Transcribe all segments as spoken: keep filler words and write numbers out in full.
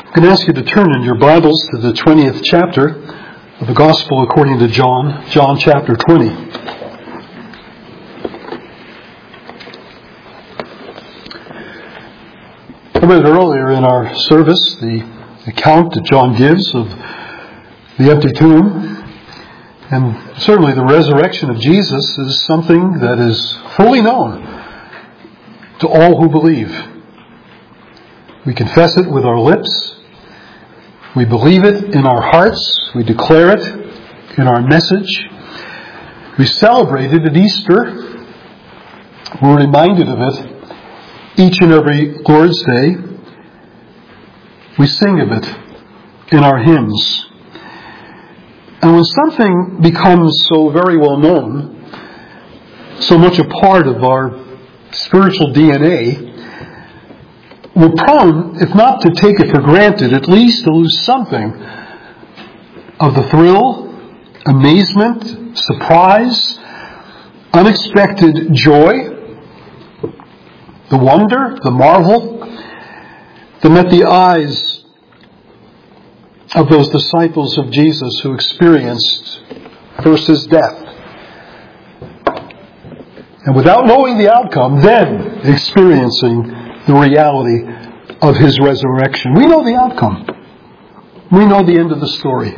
I'm going to ask you to turn in your Bibles to the twentieth chapter of the Gospel according to John, John chapter twenty. I read earlier in our service the account that John gives of the empty tomb, and certainly the resurrection of Jesus is something that is fully known to all who believe. We confess it with our lips. We believe it in our hearts. We declare it in our message. We celebrate it at Easter. We're reminded of it each and every Lord's Day. We sing of it in our hymns. And when something becomes so very well known, so much a part of our spiritual D N A, we're prone, if not to take it for granted, at least to lose something of the thrill, amazement, surprise, unexpected joy, the wonder, the marvel that met the eyes of those disciples of Jesus who experienced first His death, and without knowing the outcome, then experiencing the reality of His resurrection. We know the outcome. We know the end of the story.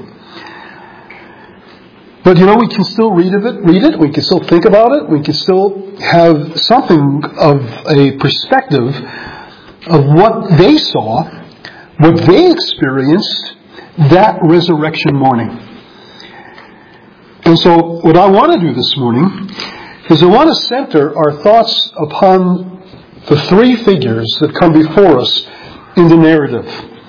But you know, we can still read of it, read it, we can still think about it, we can still have something of a perspective of what they saw, what they experienced that resurrection morning. And so what I want to do this morning is I want to center our thoughts upon the three figures that come before us in the narrative.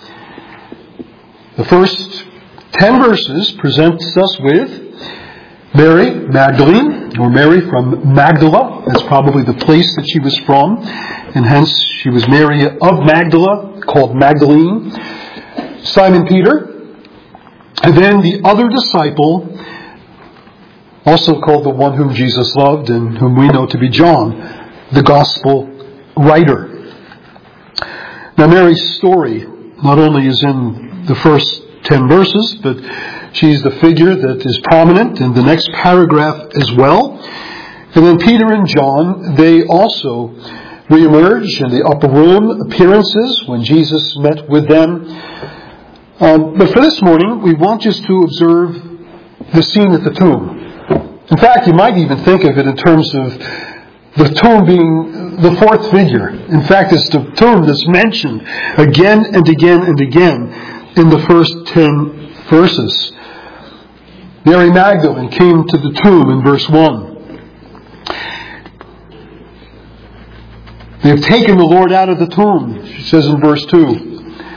The first ten verses presents us with Mary Magdalene, or Mary from Magdala. That's probably the place that she was from, and hence she was Mary of Magdala, called Magdalene. Simon Peter, and then the other disciple, also called the one whom Jesus loved and whom we know to be John, the Gospel writer. Now, Mary's story not only is in the first ten verses, but she's the figure that is prominent in the next paragraph as well. And then Peter and John, they also reemerge in the upper room appearances when Jesus met with them. Um, but for this morning, we want just to observe the scene at the tomb. In fact, you might even think of it in terms of the tomb being the fourth figure. In fact, it's the tomb that's mentioned again and again and again in the first ten verses. Mary Magdalene came to the tomb in verse one. They have taken the Lord out of the tomb, she says in verse two.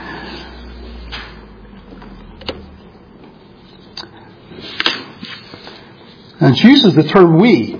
And she uses the term we.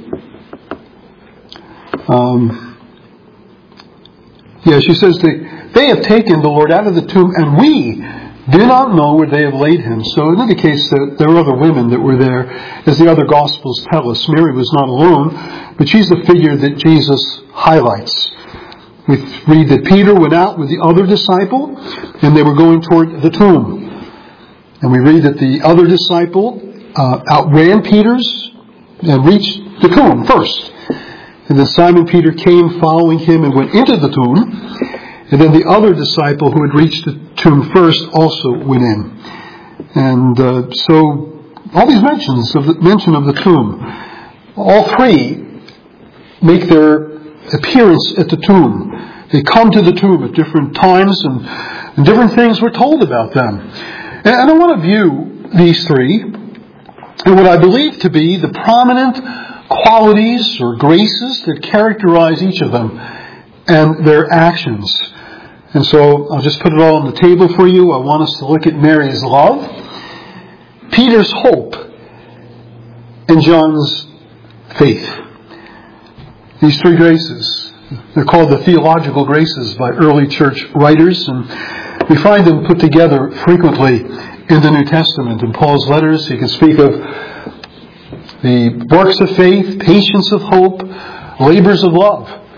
Um, yeah, she says they, they have taken the Lord out of the tomb, and we do not know where they have laid Him. So it indicates that there were other women that were there, as the other Gospels tell us. Mary was not alone, but she's the figure that Jesus highlights. We read that Peter went out with the other disciple, and they were going toward the tomb. And we read that the other disciple uh, outran Peter's and reached the tomb first. And then Simon Peter came following him and went into the tomb. And then the other disciple who had reached the tomb first also went in. And uh, so all these mentions of the mention of the tomb, all three make their appearance at the tomb. They come to the tomb at different times, and, and different things were told about them. And, and I want to view these three and what I believe to be the prominent qualities or graces that characterize each of them and their actions. And so I'll just put it all on the table for you. I want us to look at Mary's love, Peter's hope, and John's faith. These three graces, they're called the theological graces by early church writers, and we find them put together frequently in the New Testament. In Paul's letters, you can speak of the works of faith, patience of hope, labors of love.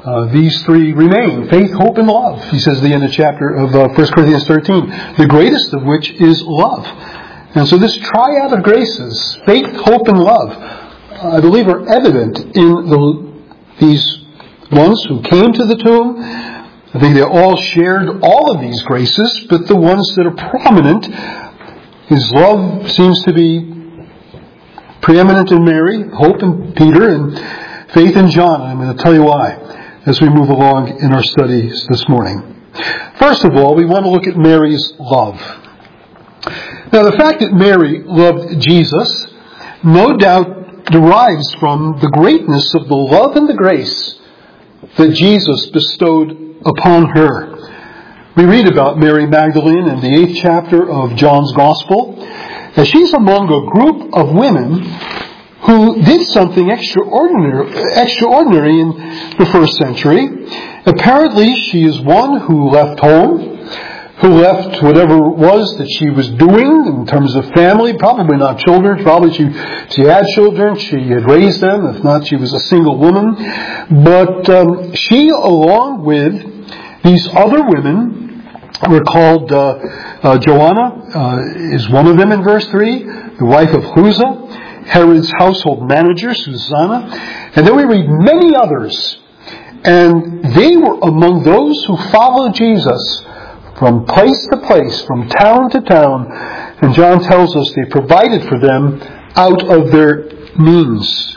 Uh, these three remain: faith, hope, and love. He says at the end of the chapter of uh, First Corinthians thirteen, the greatest of which is love. And so this triad of graces, faith, hope, and love, uh, I believe are evident in the, these ones who came to the tomb. I think they all shared all of these graces, but the ones that are prominent, his love seems to be preeminent in Mary, hope in Peter, and faith in John. And I'm going to tell you why as we move along in our studies this morning. First of all, we want to look at Mary's love. Now, the fact that Mary loved Jesus no doubt derives from the greatness of the love and the grace that Jesus bestowed upon her. We read about Mary Magdalene in the eighth chapter of John's Gospel, as she's among a group of women who did something extraordinary, extraordinary in the first century. Apparently, she is one who left home, who left whatever it was that she was doing in terms of family, probably not children, probably she, she had children, she had raised them, if not she was a single woman. But um, she, along with these other women, were called, uh, uh, Joanna uh, is one of them in verse three, the wife of Chuza, Herod's household manager, Susanna, and then we read many others. And they were among those who followed Jesus from place to place, from town to town. And John tells us they provided for them out of their means.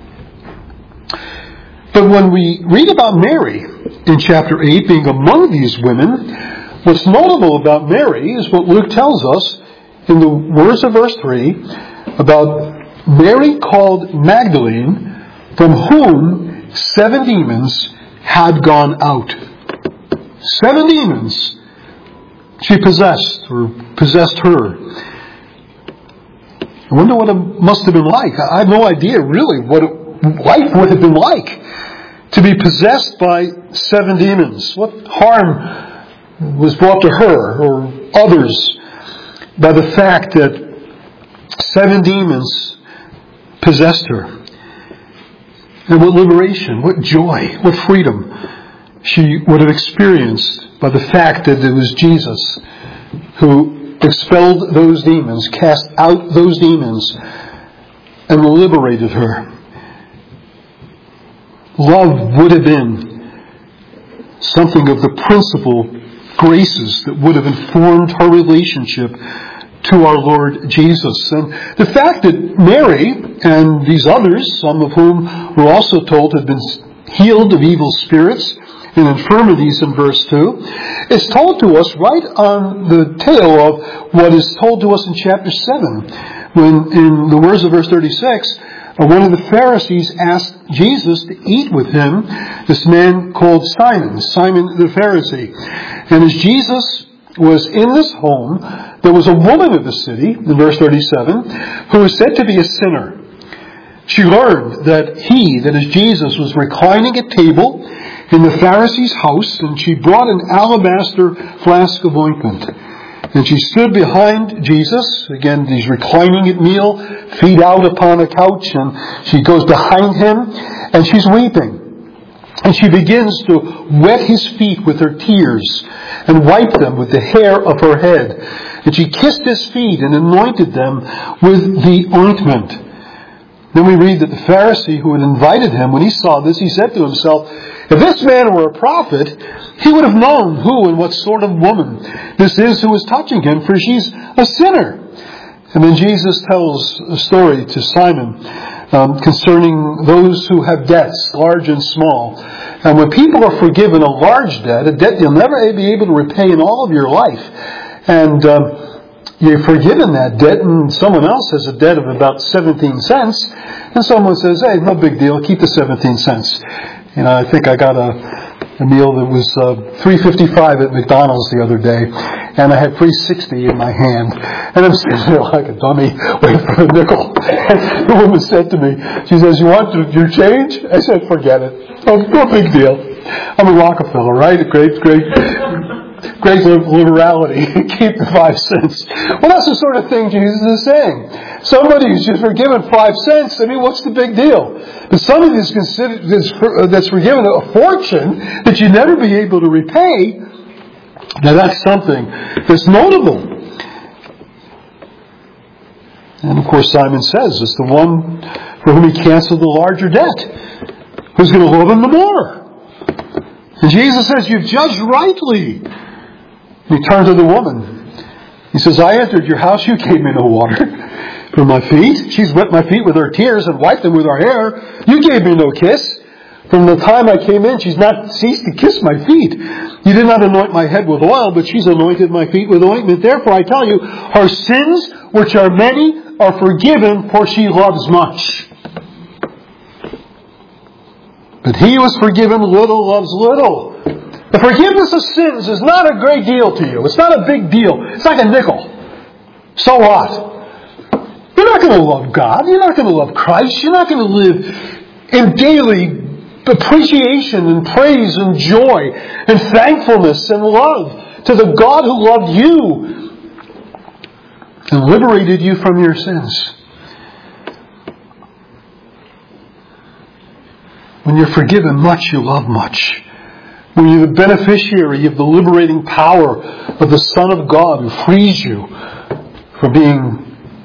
But when we read about Mary in chapter eight being among these women, what's notable about Mary is what Luke tells us in the words of verse three about Mary called Magdalene, from whom seven demons had gone out. Seven demons she possessed, or possessed her. I wonder what it must have been like. I have no idea really what it, life would have been like to be possessed by seven demons. What harm was brought to her or others by the fact that seven demons possessed her? And what liberation, what joy, what freedom she would have experienced by the fact that it was Jesus who expelled those demons, cast out those demons, and liberated her. Love would have been something of the principal graces that would have informed her relationship to our Lord Jesus. And the fact that Mary and these others, some of whom we're also told had been healed of evil spirits and infirmities in verse two, is told to us right on the tail of what is told to us in chapter seven, when in the words of verse thirty-six, one of the Pharisees asked Jesus to eat with him, this man called Simon, Simon the Pharisee. And as Jesus was in this home, there was a woman of the city, in verse thirty-seven, who was said to be a sinner. She learned that he, that is Jesus, was reclining at table in the Pharisee's house, and she brought an alabaster flask of ointment. And she stood behind Jesus. Again, he's reclining at meal, feet out upon a couch, and she goes behind him, and she's weeping. And she begins to wet his feet with her tears and wipe them with the hair of her head. And she kissed his feet and anointed them with the ointment. Then we read that the Pharisee who had invited him, when he saw this, he said to himself, if this man were a prophet, he would have known who and what sort of woman this is who is touching him, for she's a sinner. And then Jesus tells a story to Simon um, concerning those who have debts, large and small. And when people are forgiven a large debt, a debt you'll never be able to repay in all of your life, and um, you're forgiven that debt, and someone else has a debt of about seventeen cents, and someone says, hey, no big deal, keep the seventeen cents. You know, I think I got a, a meal that was uh, three fifty-five at McDonald's the other day, and I had three sixty in my hand, and I'm sitting there like a dummy waiting for a nickel. And the woman said to me, she says, you want your change? I said, forget it. Oh, no big deal. I'm a Rockefeller, right? Great, great. great liberality. Keep the five cents. Well, that's the sort of thing Jesus is saying. Somebody who's just forgiven five cents, I mean, what's the big deal? But somebody that's, considered, that's, that's forgiven a fortune that you'd never be able to repay, now that's something that's notable. And of course Simon says, it's the one for whom he canceled the larger debt. Who's going to love him the more? And Jesus says, you've judged rightly. And he turned to the woman. He says, I entered your house, you gave me no water for my feet. She's wet my feet with her tears and wiped them with her hair. You gave me no kiss. From the time I came in, she's not ceased to kiss my feet. You did not anoint my head with oil, but she's anointed my feet with ointment. Therefore I tell you, her sins, which are many, are forgiven, for she loves much. But he who is forgiven little loves little. The forgiveness of sins is not a great deal to you. It's not a big deal. It's like a nickel. So what? You're not going to love God. You're not going to love Christ. You're not going to live in daily appreciation and praise and joy and thankfulness and love to the God who loved you and liberated you from your sins. When you're forgiven much, you love much. When you're the beneficiary of the liberating power of the Son of God who frees you from being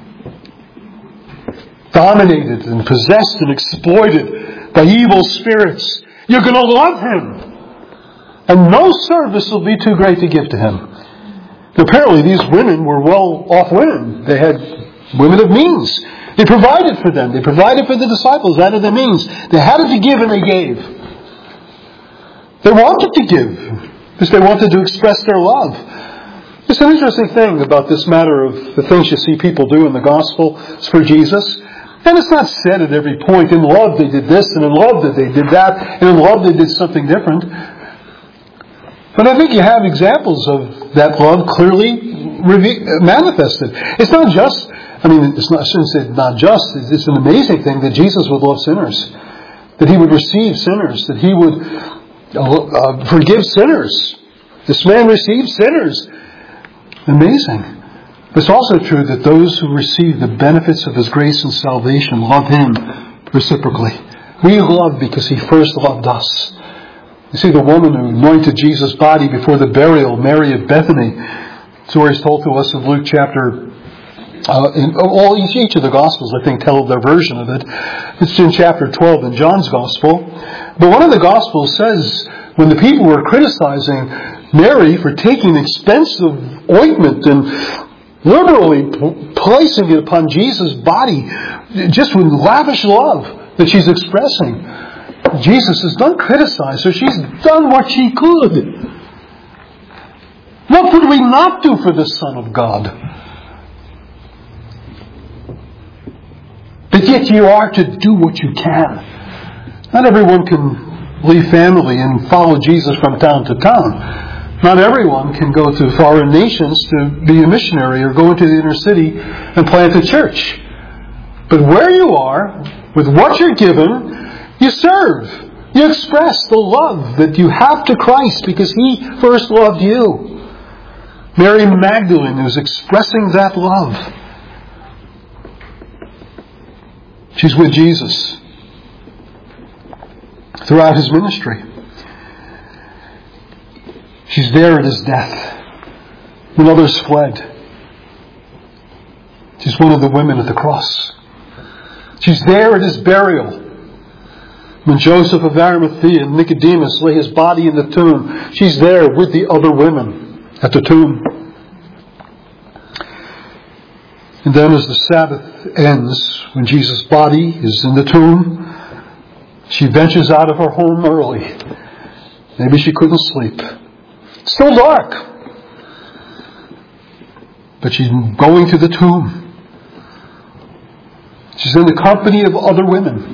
dominated and possessed and exploited by evil spirits, you're going to love Him. And no service will be too great to give to Him. Apparently these women were well-off women. They had women of means. They provided for them. They provided for the disciples out of their means. They had it to give and they gave. They wanted to give because they wanted to express their love. It's an interesting thing about this matter of the things you see people do in the gospel for Jesus. And it's not said at every point, in love they did this, and in love that they did that, and in love they did something different. But I think you have examples of that love clearly manifested. It's not just, I mean, it's not, I shouldn't say not just, it's an amazing thing that Jesus would love sinners. That He would receive sinners. That He would uh, forgive sinners. This man received sinners. Amazing. It's also true that those who receive the benefits of His grace and salvation love Him reciprocally. We love because He first loved us. You see, the woman who anointed Jesus' body before the burial, Mary of Bethany, story is told to us in Luke chapter, uh, in all each, each of the Gospels, I think, tell their version of it. It's in chapter twelve in John's Gospel. But one of the Gospels says, when the people were criticizing Mary for taking expensive ointment and liberally placing it upon Jesus' body, just with lavish love that she's expressing, Jesus says, don't criticize her. She's done what she could. What would we not do for the Son of God? But yet you are to do what you can. Not everyone can leave family and follow Jesus from town to town. Not everyone can go to foreign nations to be a missionary or go into the inner city and plant a church. But where you are, with what you're given, you serve. You express the love that you have to Christ because He first loved you. Mary Magdalene is expressing that love. She's with Jesus throughout His ministry. She's there at His death when others fled. She's one of the women at the cross. She's there at His burial. When Joseph of Arimathea and Nicodemus lay His body in the tomb, she's there with the other women at the tomb. And then as the Sabbath ends, when Jesus' body is in the tomb, she ventures out of her home early. Maybe she couldn't sleep. It's still dark. But she's going to the tomb. She's in the company of other women.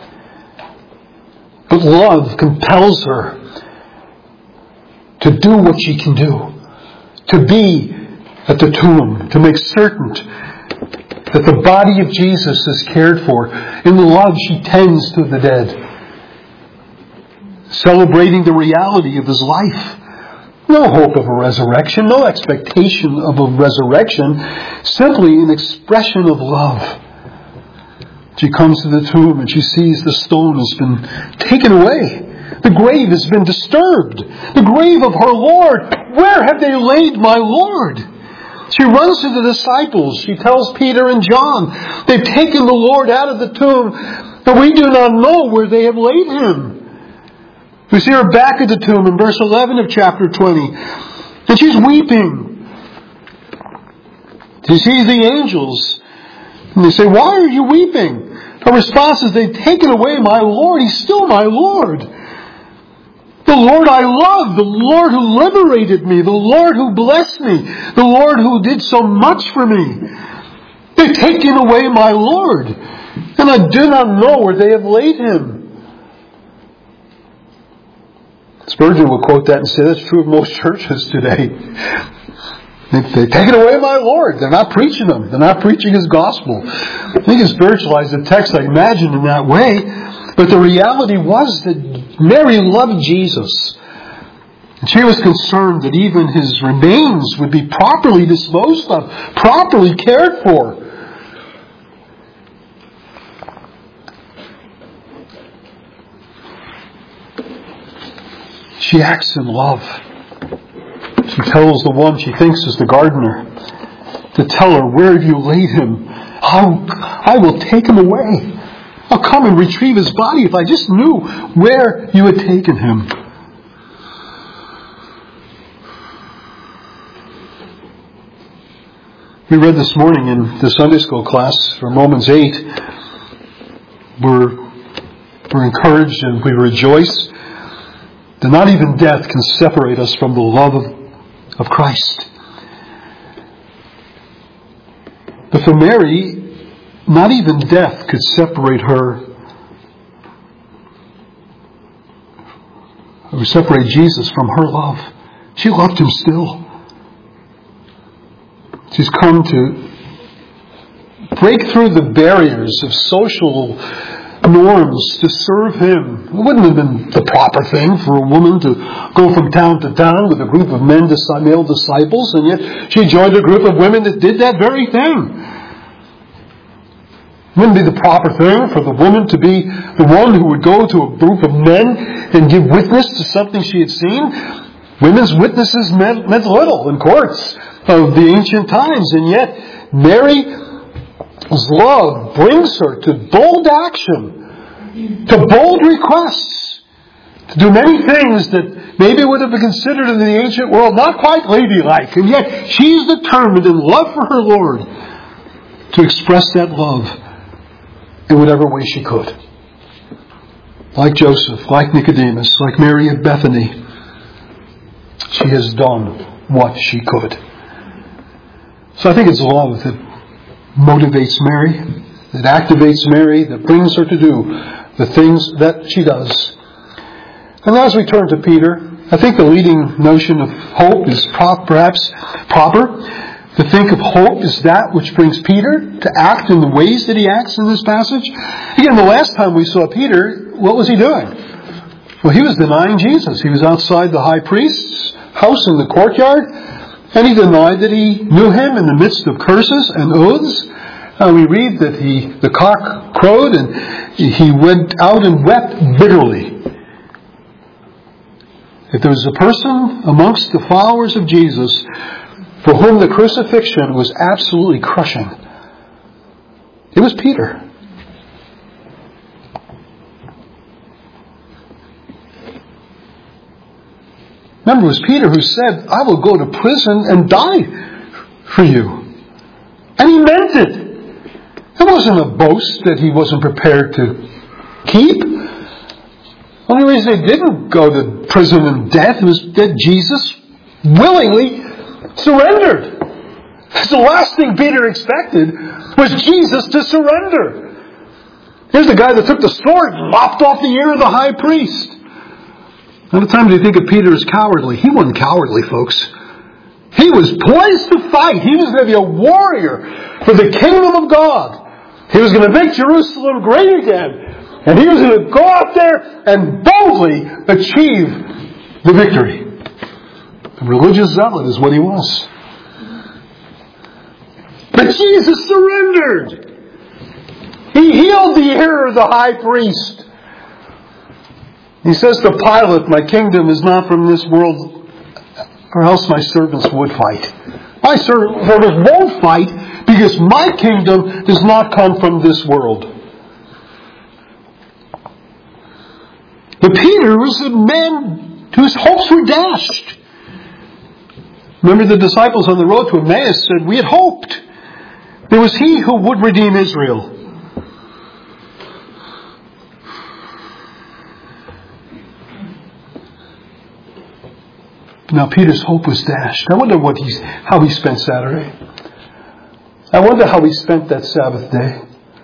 But love compels her to do what she can do. To be at the tomb. To make certain that the body of Jesus is cared for. In love she tends to the dead. Celebrating the reality of His life. No hope of a resurrection, no expectation of a resurrection, simply an expression of love. She comes to the tomb and she sees the stone has been taken away. The grave has been disturbed. The grave of her Lord. Where have they laid my Lord? She runs to the disciples. She tells Peter and John, they've taken the Lord out of the tomb, but we do not know where they have laid him. We see her back at the tomb in verse eleven of chapter twenty. And she's weeping. She sees the angels. And they say, why are you weeping? Her response is, they've taken away my Lord. He's still my Lord. The Lord I love. The Lord who liberated me. The Lord who blessed me. The Lord who did so much for me. They've taken away my Lord. And I do not know where they have laid him. Spurgeon will quote that and say that's true of most churches today. They've taken away my Lord. They're not preaching him. They're not preaching his gospel. I think it's spiritualized the text, I imagine, in that way. But the reality was that Mary loved Jesus. And she was concerned that even his remains would be properly disposed of, properly cared for. She acts in love. She tells the one she thinks is the gardener to tell her, where have you laid him? I'll, I will take him away. I'll come and retrieve his body if I just knew where you had taken him. We read this morning in the Sunday school class from Romans eight. We're, we're encouraged and we rejoice that not even death can separate us from the love of, of Christ. But for Mary, not even death could separate her, or separate Jesus from her love. She loved him still. She's come to break through the barriers of social norms to serve him. It wouldn't have been the proper thing for a woman to go from town to town with a group of men, male disciples, and yet she joined a group of women that did that very thing. It wouldn't be the proper thing for the woman to be the one who would go to a group of men and give witness to something she had seen. Women's witnesses meant, meant little in courts of the ancient times, and yet Mary His love brings her to bold action, to bold requests, to do many things that maybe would have been considered in the ancient world not quite ladylike. And yet she's determined in love for her Lord to express that love in whatever way she could. Like Joseph, like Nicodemus, like Mary at Bethany, she has done what she could. So I think it's love that motivates Mary, that activates Mary, that brings her to do the things that she does. And as we turn to Peter, I think the leading notion of hope is perhaps proper. To think of hope as that which brings Peter to act in the ways that he acts in this passage. Again, the last time we saw Peter, what was he doing? Well, he was denying Jesus. He was outside the high priest's house in the courtyard, and he denied that he knew him in the midst of curses and oaths. Uh, we read that he, the cock crowed and he went out and wept bitterly. If there was a person amongst the followers of Jesus for whom the crucifixion was absolutely crushing, it was Peter. Remember, it was Peter who said, I will go to prison and die for you. And he meant it. It wasn't a boast that he wasn't prepared to keep. The only reason he didn't go to prison and death was that Jesus willingly surrendered. The last thing Peter expected was Jesus to surrender. Here's the guy that took the sword and lopped off the ear of the high priest. A lot of times you think of Peter as cowardly. He wasn't cowardly, folks. He was poised to fight. He was going to be a warrior for the kingdom of God. He was going to make Jerusalem great again. And he was going to go out there and boldly achieve the victory. A religious zealot is what he was. But Jesus surrendered. He healed the ear of the high priest. He says to Pilate, my kingdom is not from this world, or else my servants would fight. My servants won't fight because my kingdom does not come from this world. But Peter was a man whose hopes were dashed. Remember, the disciples on the road to Emmaus said, we had hoped. There was he who would redeem Israel. Now Peter's hope was dashed. I wonder what he's, how he spent Saturday. I wonder how he spent that Sabbath day.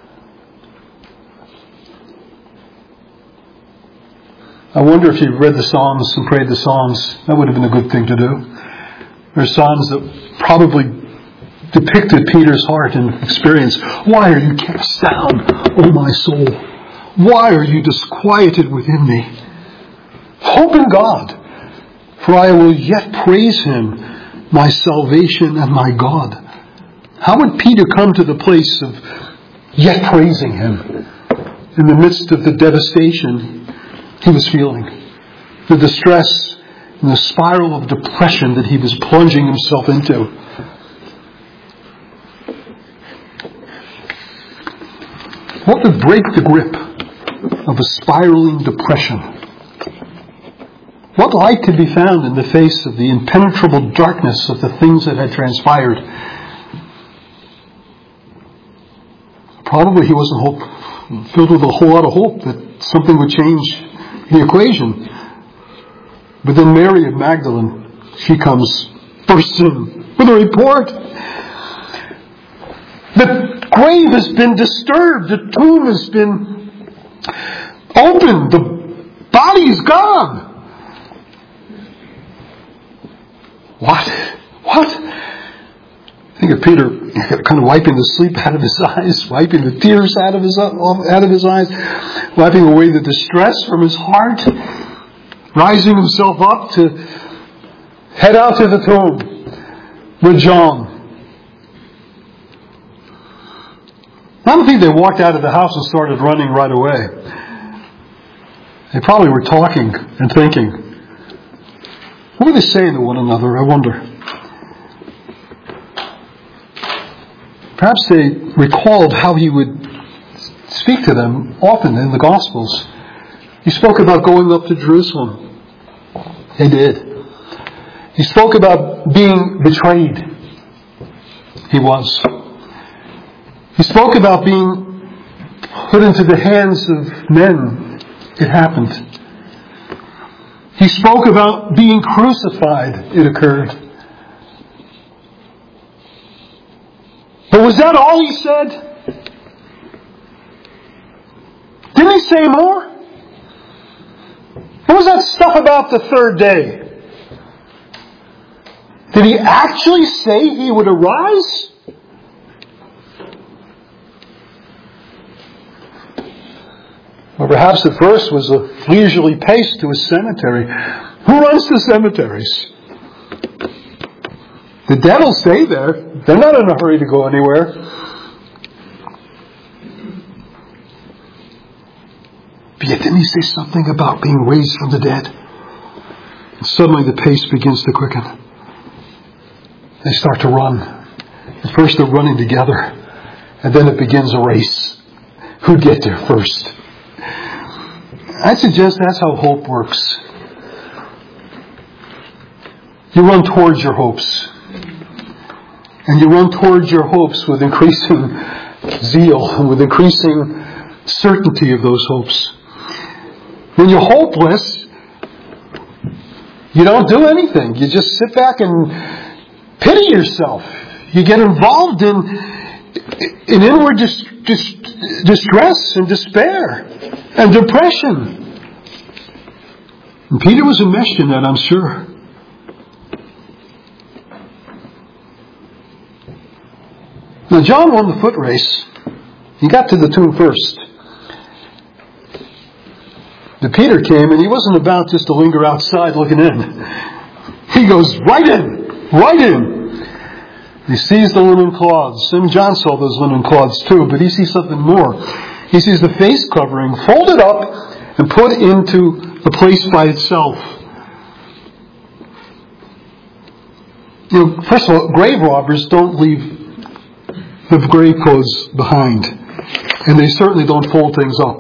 I wonder if he read the Psalms and prayed the Psalms. That would have been a good thing to do. There are Psalms that probably depicted Peter's heart and experience. Why are you cast down, O my soul? Why are you disquieted within me? Hope in God. For I will yet praise Him, my salvation and my God. How would Peter come to the place of yet praising Him in the midst of the devastation he was feeling, the distress and the spiral of depression that he was plunging himself into? What would break the grip of a spiraling depression? What light could be found in the face of the impenetrable darkness of the things that had transpired? Probably he wasn't hope, filled with a whole lot of hope that something would change the equation. But then Mary of Magdalene, she comes bursts in with a report. The grave has been disturbed. The tomb has been opened. The body is gone. What? What? I think of Peter kind of wiping the sleep out of his eyes, wiping the tears out of his out of his eyes, wiping away the distress from his heart, rising himself up to head out to the tomb with John. I don't think they walked out of the house and started running right away. They probably were talking and thinking. What were they saying to one another, I wonder? Perhaps they recalled how he would speak to them often in the Gospels. He spoke about going up to Jerusalem. They did. He spoke about being betrayed. He was. He spoke about being put into the hands of men. It happened. He spoke about being crucified. It occurred. But was that all he said? Didn't he say more? What was that stuff about the third day? Did he actually say he would arise? Or perhaps the first was a leisurely pace to a cemetery. Who runs to cemeteries? The dead will stay there. They're not in a hurry to go anywhere. But yet didn't he say something about being raised from the dead? And suddenly the pace begins to quicken. They start to run. At first they're running together. And then it begins a race. Who'd get there first? I suggest that's how hope works. You run towards your hopes. And you run towards your hopes with increasing zeal and with increasing certainty of those hopes. When you're hopeless, you don't do anything. You just sit back and pity yourself. You get involved in, in inward dis, dis, distress and despair and depression. And Peter was enmeshed in that, I'm sure. Now John won the foot race. He got to the tomb first. But Peter came and he wasn't about just to linger outside looking in. He goes right in, right in. He sees the linen cloths. And John saw those linen cloths too, but he sees something more. He sees the face covering folded up and put into the place by itself. You know, first of all, grave robbers don't leave the grave clothes behind. And they certainly don't fold things up.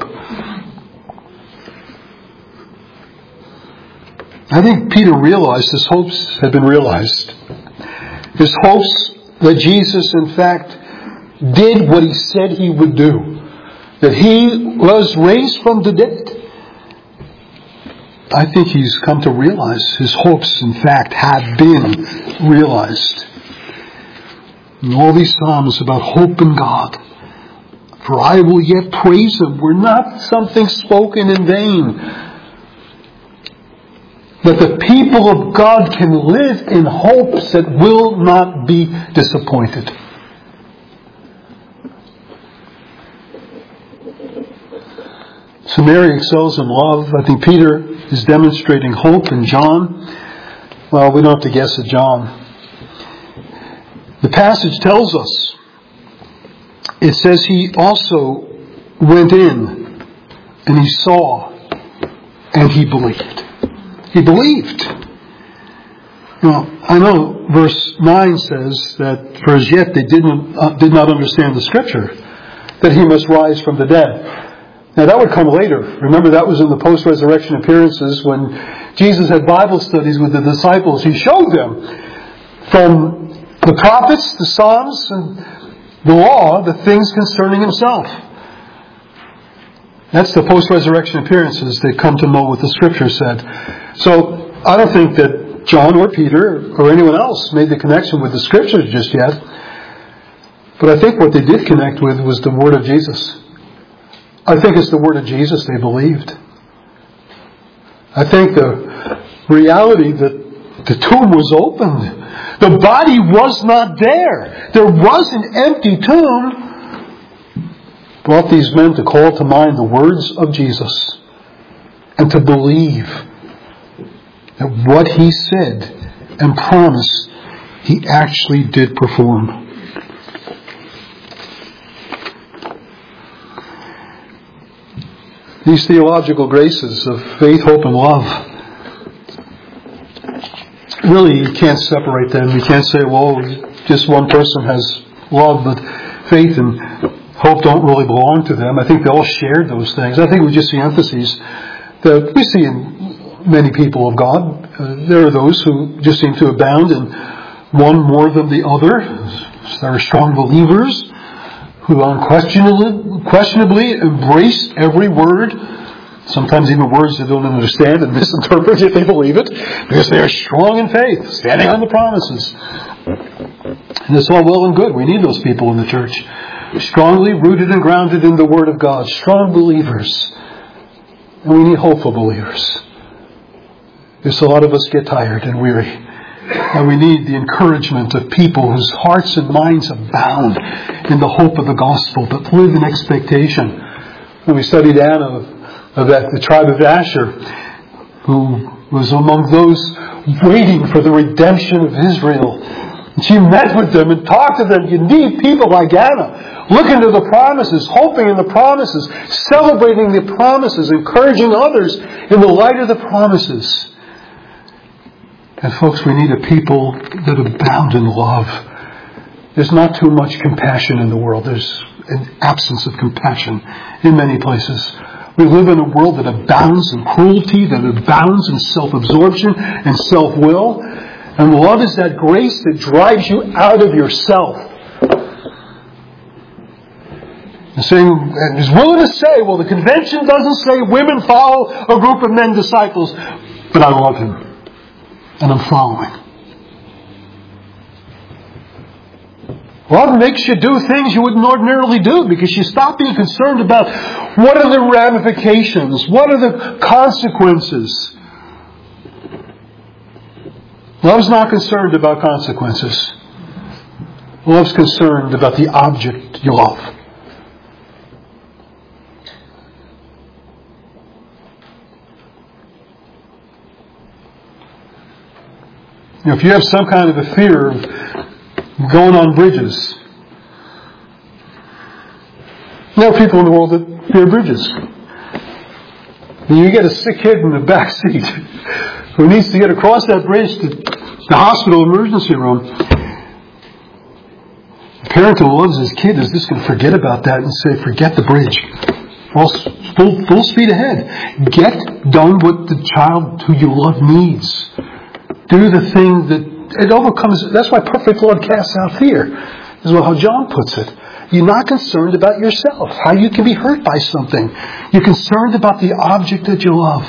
I think Peter realized his hopes had been realized. His hopes that Jesus, in fact, did what he said he would do. That he was raised from the dead. I think he's come to realize his hopes, in fact, have been realized. And all these psalms about hope in God. For I will yet praise Him, were not something spoken in vain. That the people of God can live in hopes that will not be disappointed. So Mary excels in love. I think Peter is demonstrating hope in John. Well, we don't have to guess at John. The passage tells us, it says he also went in and he saw and he believed. He believed. Now, I know verse nine says that for as yet they didn't, uh, did not understand the Scripture, that he must rise from the dead. Now that would come later. Remember, that was in the post-resurrection appearances when Jesus had Bible studies with the disciples. He showed them from the prophets, the Psalms, and the law, the things concerning himself. That's the post-resurrection appearances. They come to know what the Scripture said. So I don't think that John or Peter or anyone else made the connection with the Scriptures just yet. But I think what they did connect with was the Word of Jesus. I think it's the Word of Jesus they believed. I think the reality that the tomb was opened. The body was not there. There was an empty tomb. Brought these men to call to mind the words of Jesus. And to believe that what He said and promised, He actually did perform. These theological graces of faith, hope, and love, really you can't separate them. You can't say, well, just one person has love, but faith and hope don't really belong to them. I think they all shared those things. I think we just see emphases that we see in many people of God. Uh, there are those who just seem to abound in one more than the other. There are strong believers who unquestionably questionably embrace every word, sometimes even words they don't understand and misinterpret if they believe it, because they are strong in faith, standing on the promises. And it's all well and good. We need those people in the church. Strongly rooted and grounded in the Word of God. Strong believers. And we need hopeful believers. Because a lot of us get tired and weary. And we need the encouragement of people whose hearts and minds abound in the hope of the gospel, that live in expectation. When we studied Anna of that, the tribe of Asher, who was among those waiting for the redemption of Israel. And she met with them and talked to them. You need people like Anna, looking to the promises, hoping in the promises, celebrating the promises, encouraging others in the light of the promises. And folks, we need a people that abound in love. There's not too much compassion in the world. There's an absence of compassion in many places. We live in a world that abounds in cruelty, that abounds in self-absorption and self-will. And love is that grace that drives you out of yourself. And saying, and is willing to say, well, the convention doesn't say women follow a group of men disciples, but I love him. And I'm following. Love makes you do things you wouldn't ordinarily do, because you stop being concerned about what are the ramifications, what are the consequences. Love's not concerned about consequences. Love's concerned about the object you love. You know, if you have some kind of a fear of going on bridges, there are people in the world that fear bridges. When you get a sick kid in the back seat who needs to get across that bridge to the hospital emergency room, the parent who loves his kid is just going to forget about that and say, forget the bridge. Full, full, full speed ahead. Get done what the child who you love needs. Do the thing that it overcomes. That's why perfect love casts out fear, is how John puts it. You're not concerned about yourself, how you can be hurt by something. You're concerned about the object that you love.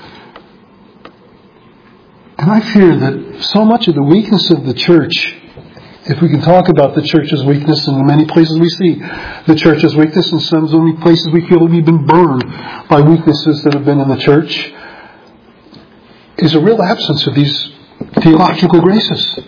And I fear that so much of the weakness of the church, if we can talk about the church's weakness, and in many places we see the church's weakness, and some so many places we feel we've been burned by weaknesses that have been in the church, is a real absence of these theological graces.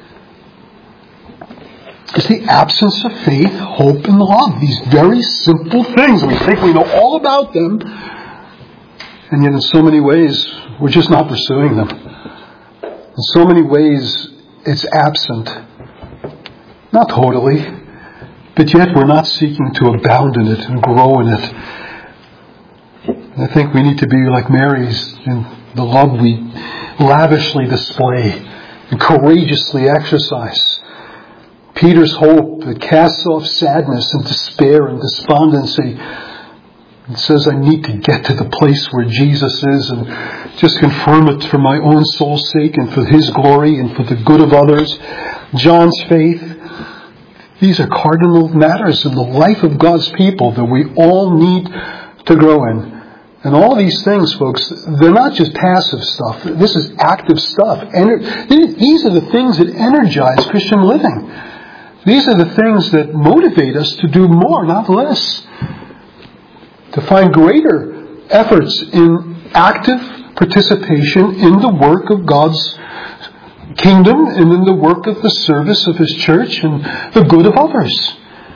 It's the absence of faith, hope, and love. These very simple things. We think we know all about them, and yet in so many ways we're just not pursuing them. In so many ways it's absent. Not totally, but yet we're not seeking to abound in it and grow in it. And I think we need to be like Mary's in the love we lavishly display and courageously exercise. Peter's hope that casts off sadness and despair and despondency and says, I need to get to the place where Jesus is and just confirm it for my own soul's sake and for His glory and for the good of others. John's faith. These are cardinal matters in the life of God's people that we all need to grow in. And all these things, folks, they're not just passive stuff. This is active stuff. Ener- these are the things that energize Christian living. These are the things that motivate us to do more, not less. To find greater efforts in active participation in the work of God's kingdom and in the work of the service of His church and the good of others.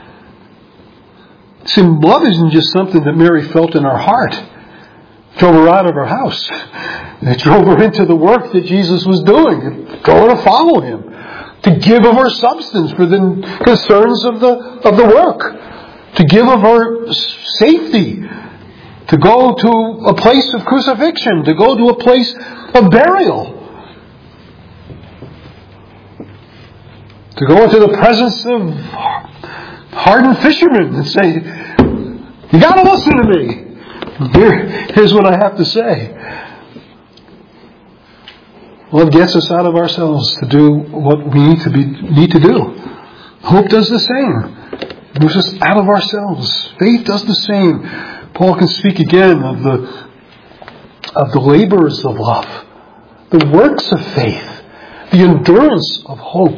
See, love isn't just something that Mary felt in her heart. It drove her out of her house. It drove her into the work that Jesus was doing. It drove her to follow Him. To give of her substance for the concerns of the of the work. To give of her safety. To go to a place of crucifixion. To go to a place of burial. To go into the presence of hardened fishermen and say, you got to listen to me. Here, here's what I have to say. Love gets us out of ourselves to do what we need to be need to do. Hope does the same. It moves us out of ourselves. Faith does the same. Paul can speak again of the of the labors of love, the works of faith, the endurance of hope.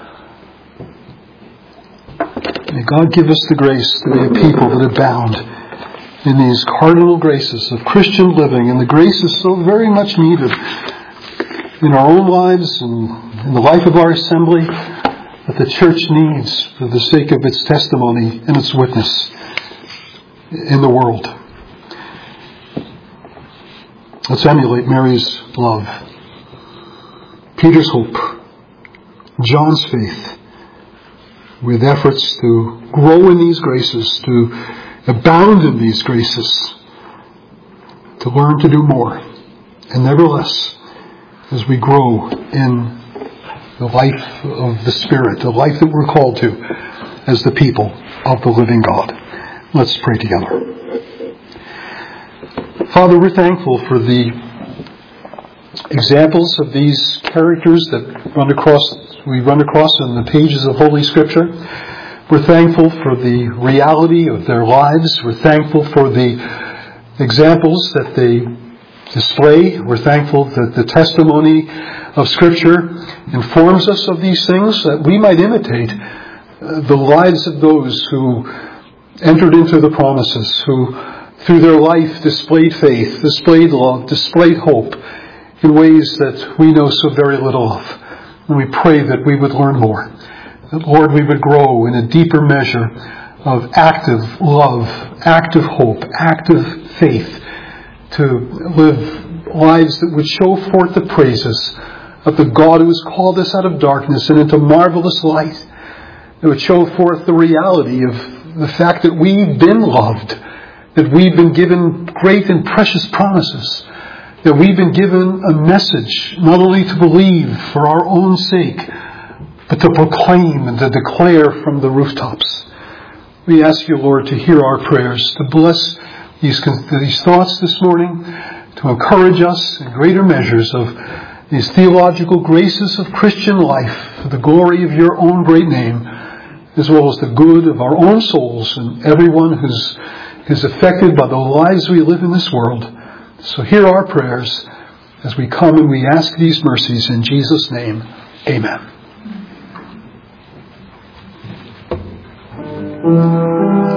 May God give us the grace to be a people that abound in these cardinal graces of Christian living, and the graces so very much needed in our own lives and in the life of our assembly that the church needs for the sake of its testimony and its witness in the world. Let's emulate Mary's love, Peter's hope, John's faith, with efforts to grow in these graces, to abound in these graces, to learn to do more, and nevertheless, as we grow in the life of the Spirit, the life that we're called to as the people of the living God. Let's pray together. Father, we're thankful for the examples of these characters that run across, we run across in the pages of Holy Scripture. We're thankful for the reality of their lives. We're thankful for the examples that they display. We're thankful that the testimony of Scripture informs us of these things, that we might imitate the lives of those who entered into the promises, who through their life displayed faith, displayed love, displayed hope in ways that we know so very little of. And we pray that we would learn more. That, Lord, we would grow in a deeper measure of active love, active hope, active faith, to live lives that would show forth the praises of the God who has called us out of darkness and into marvelous light. It would show forth the reality of the fact that we've been loved, that we've been given great and precious promises, that we've been given a message not only to believe for our own sake, but to proclaim and to declare from the rooftops. We ask you, Lord, to hear our prayers, to bless these, these thoughts this morning, to encourage us in greater measures of these theological graces of Christian life for the glory of your own great name, as well as the good of our own souls and everyone who's is affected by the lives we live in this world. So hear our prayers as we come and we ask these mercies in Jesus' name. Amen.